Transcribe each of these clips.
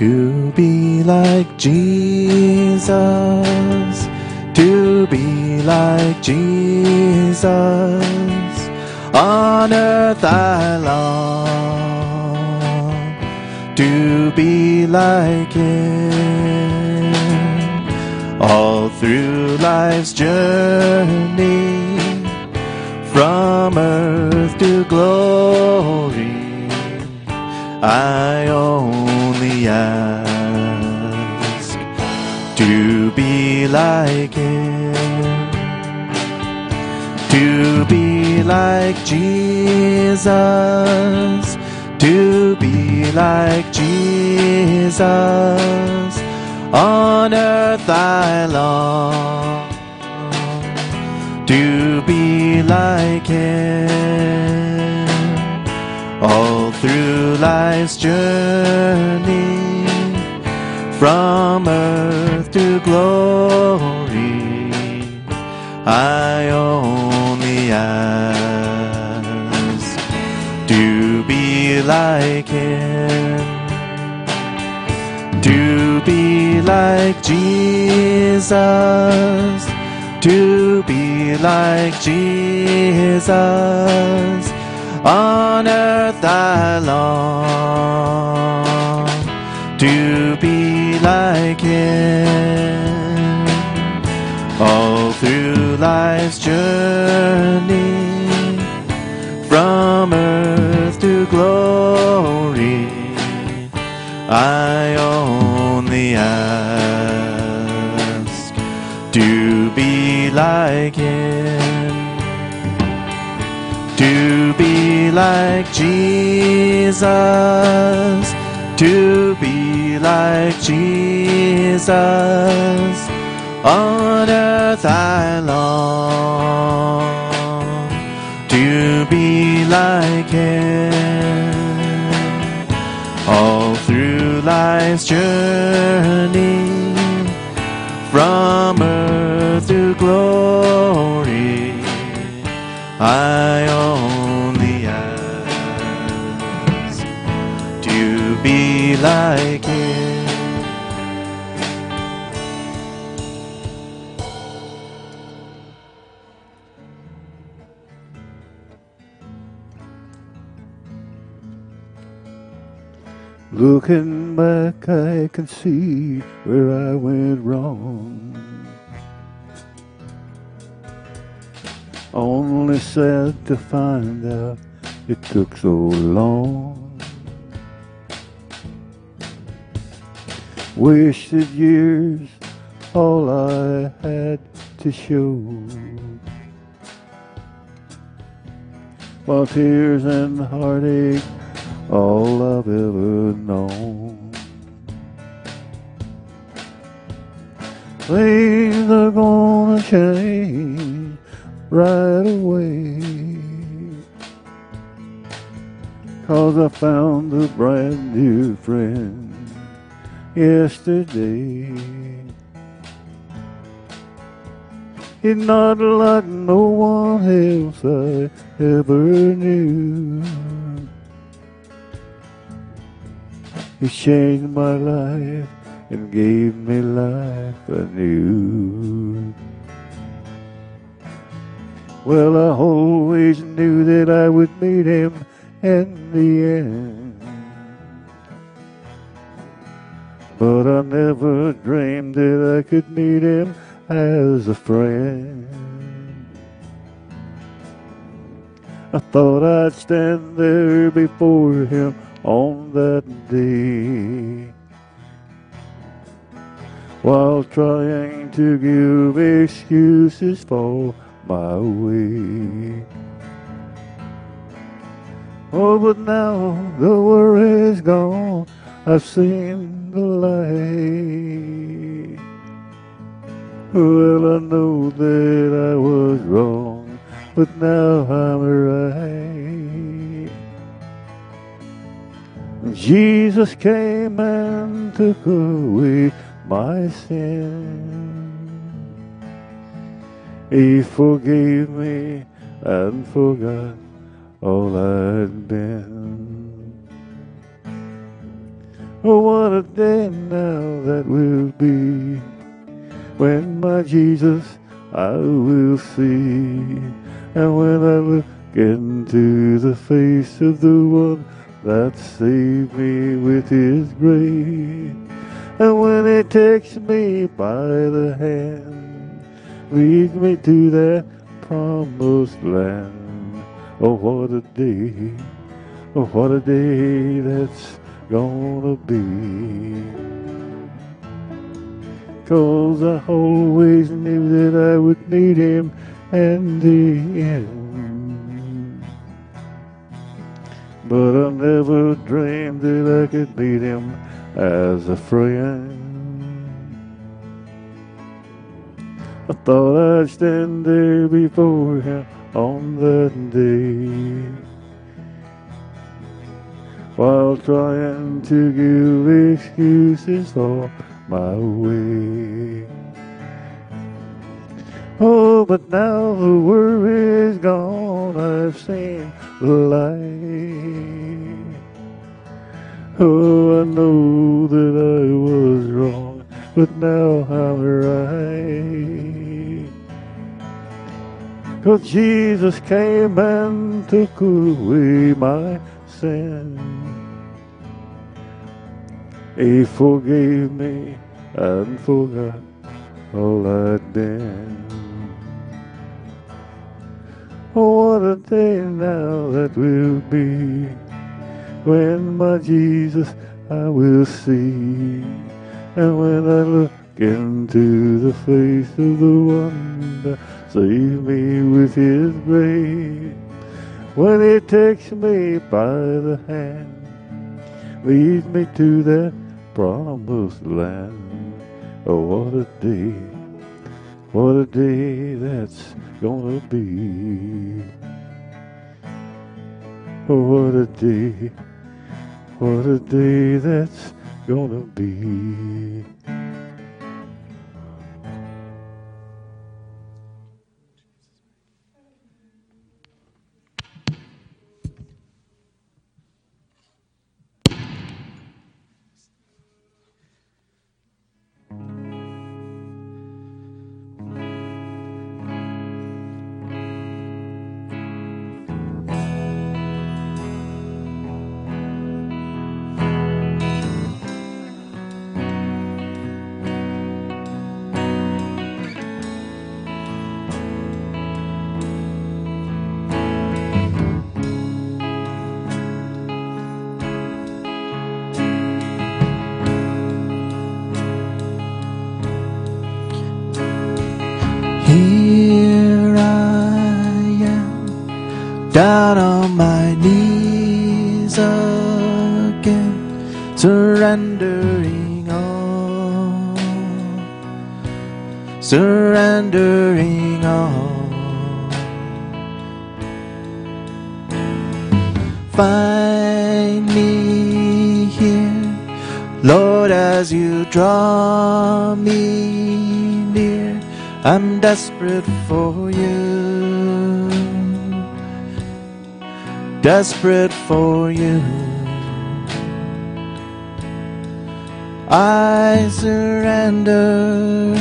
To be like Jesus, to be like Jesus, on earth I long to be like Him. All through life's journey, from earth to glory, I only ask to be like Him, to be like Jesus, to be like Jesus, on earth I long to be like Him. All through life's journey, from earth to glory, I only ask to be like Him, to be like Jesus, to be like Jesus, on earth I long to be like Him. All through life's journey, from earth to glory, I only ask to be like Him, to be like Jesus, to be like Jesus, on earth I long to be like Him. All through life's journey, from earth to glory, I only ask to be like Him. Looking back, I can see where I went wrong. Only sad to find out it took so long. Wasted years, all I had to show, while tears and heartache, all I've ever known. Things are gonna change right away, 'cause I found a brand new friend yesterday. He's not like no one else I ever knew. He changed my life and gave me life anew. Well, I always knew that I would meet him in the end, but I never dreamed that I could meet him as a friend. I thought I'd stand there before him on that day, while trying to give excuses for my way. Oh, but now the worry's gone, I've seen the light. Well, I know that I was wrong, but now I'm right. Jesus came and took away my sin. He forgave me and forgot all I'd been. Oh, what a day now that will be, when my Jesus I will see. And when I look into the face of the one that saved me with his grace, and when he takes me by the hand, leads me to that promised land. Oh, what a day, oh, what a day that's gonna be. 'Cause I always knew that I would need him in the end, but I never dreamed that I could meet him as a friend. I thought I'd stand there before him on that day, while trying to give excuses for my way. Oh, but now the worry's gone, I've seen the light. Oh, I know that I was wrong, but now I'm right. 'Cause Jesus came and took away my sin. He forgave me and forgot all I'd been. Oh, what a day now that will be, when my Jesus I will see. And when I look into the face of the one that saved me with his grace, when he takes me by the hand, leads me to that promised land. Oh, what a day that's gonna be. Oh, what a day that's gonna be. Here I am, down on my knees again, surrendering all, surrendering all. Find me here, Lord, as you draw me near. I'm desperate for you, desperate for you. I surrender.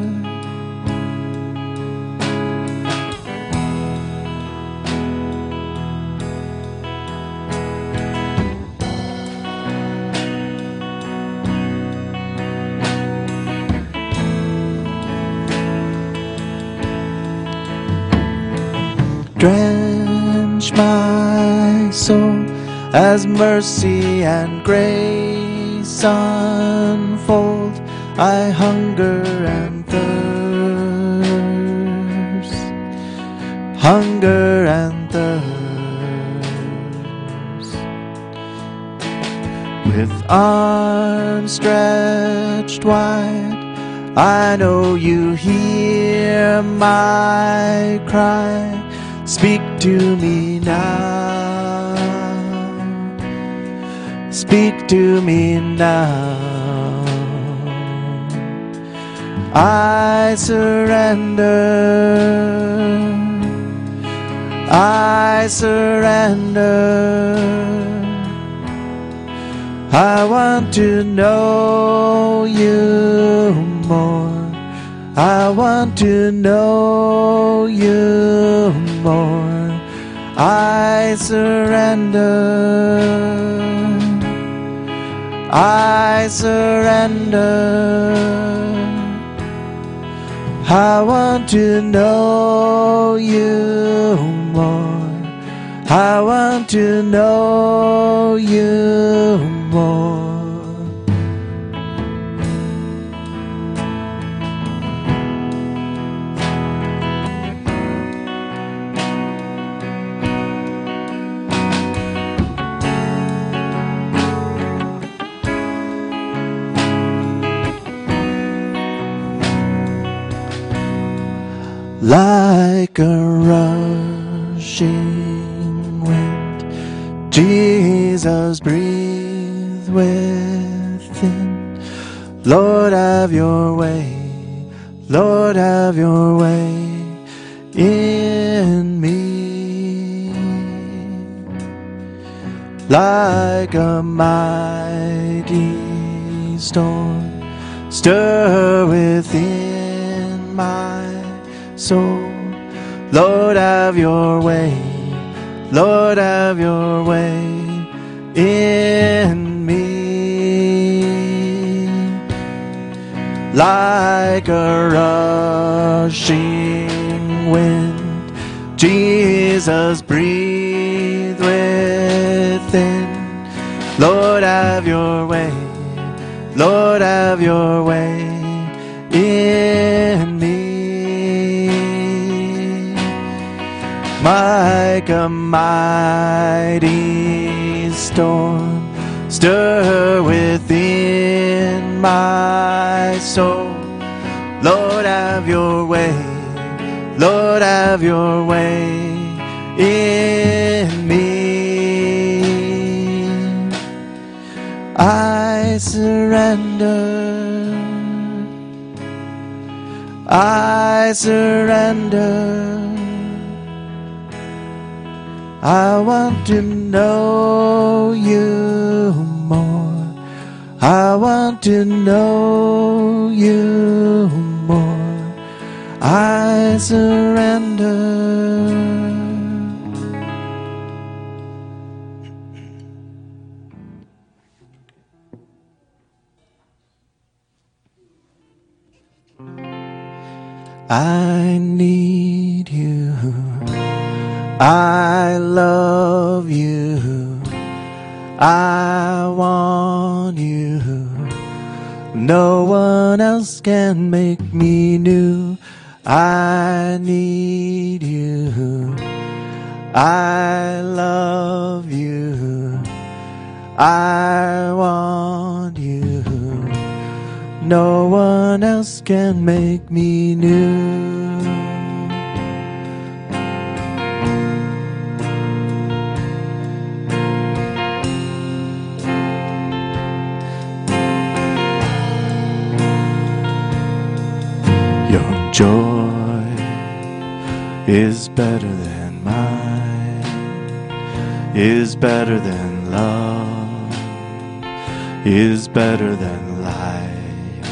Drench my soul as mercy and grace unfold. I hunger and thirst, hunger and thirst. With arms stretched wide, I know you hear my cry. Speak to me now, speak to me now. I surrender, I surrender, I want to know you more. I want to know you more. I surrender. I surrender. I want to know you more. I want to know you more. Like a rushing wind, Jesus, breathe within. Lord, have your way. Lord, have your way in me. Like a mighty storm, stir within my soul. Lord, have your way. Lord, have your way in me. Like a rushing wind, Jesus, breathe within. Lord, have your way. Lord, have your way in me. Like a mighty storm, stir within my soul. Lord, have your way. Lord, have your way in me. I surrender. I surrender. I want to know you more. I want to know you more. I surrender. I need you. I love you. I want you. No one else can make me new. I need you. I love you. I want you. No one else can make me new. Your joy is better than mine, is better than love, is better than life.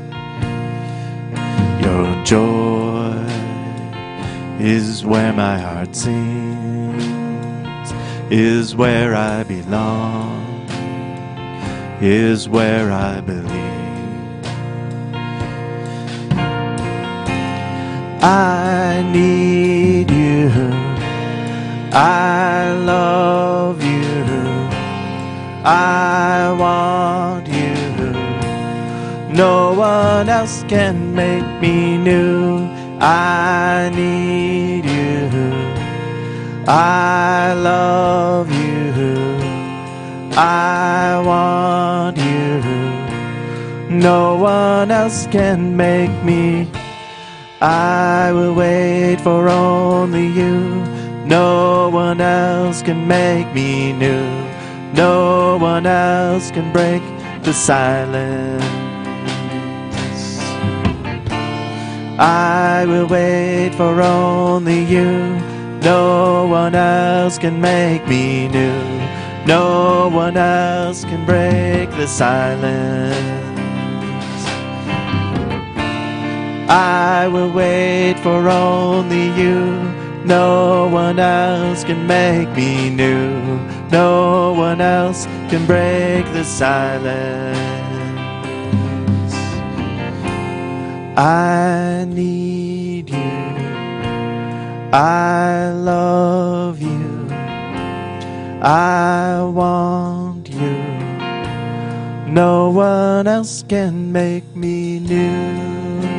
Your joy is where my heart sings, is where I belong, is where I believe. I need you. I love you. I want you. No one else can make me new. I need you. I love you. I want you. No one else can make me. I will wait for only you. No one else can make me new. No one else can break the silence. I will wait for only you. No one else can make me new. No one else can break the silence. I will wait for only you. No one else can make me new. No one else can break the silence. I need you. I love you. I want you. No one else can make me new.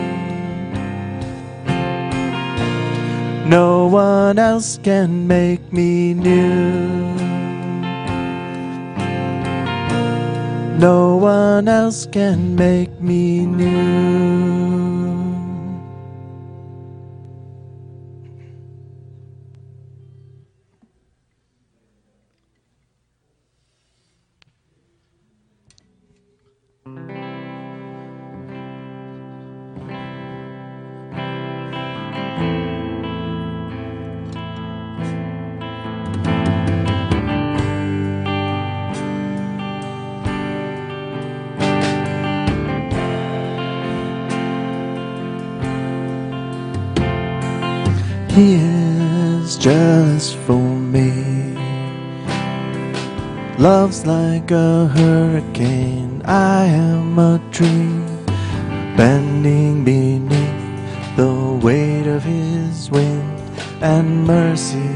No one else can make me new. No one else can make me new. He is jealous for me. Love's like a hurricane. I am a tree bending beneath the weight of his wind and mercy.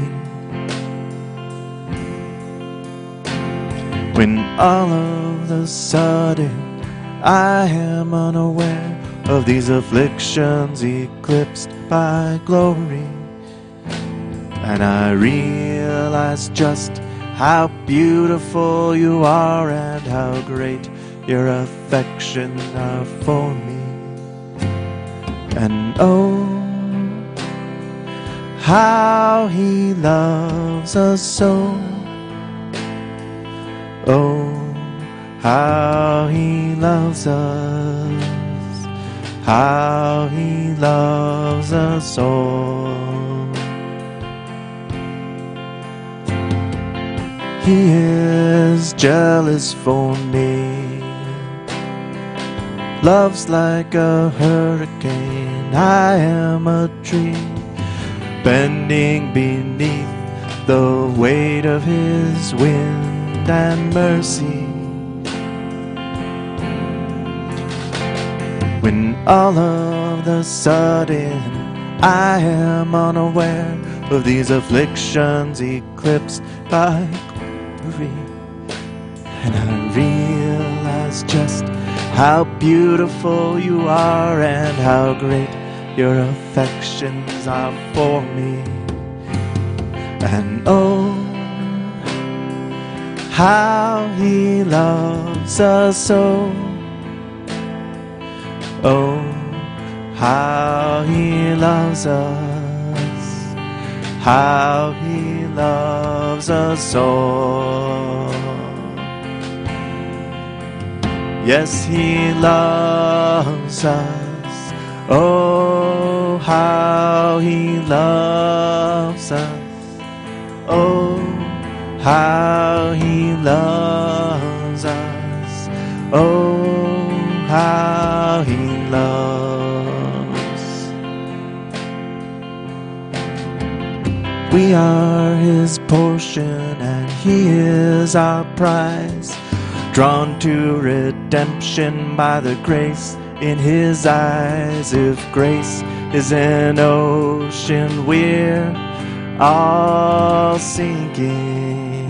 When all of the sudden I am unaware of these afflictions eclipsed by glory, and I realize just how beautiful you are and how great your affections are for me. And oh, how he loves us so. Oh, how he loves us. How he loves us all. He is jealous for me. Love's like a hurricane. I am a tree bending beneath the weight of his wind and mercy. When all of the sudden I am unaware of these afflictions eclipsed by glory, and I realize just how beautiful you are and how great your affections are for me. And oh, how he loves us so. Oh, how he loves us. How he loves us all. Yes, he loves us. Oh, how he loves us. Oh, how he loves us. Oh, how he loves. We are his portion and he is our prize, drawn to redemption by the grace in his eyes. If grace is an ocean, we're all sinking.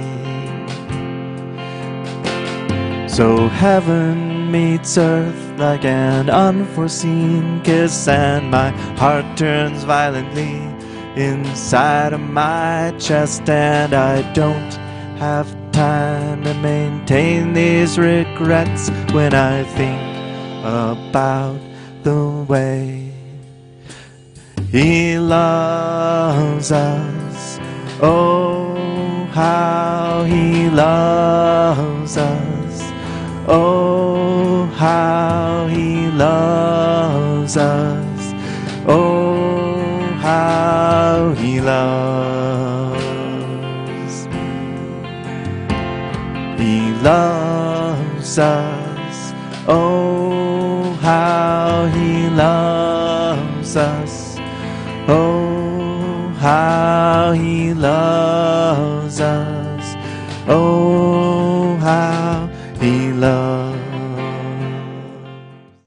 So heaven meets earth like an unforeseen kiss, and my heart turns violently inside of my chest, and I don't have time to maintain these regrets when I think about the way he loves us. Oh, how he loves us. Oh, how he loves us. Oh, how he loves. loves us. Oh, how he loves us. Oh, how he loves us. Oh,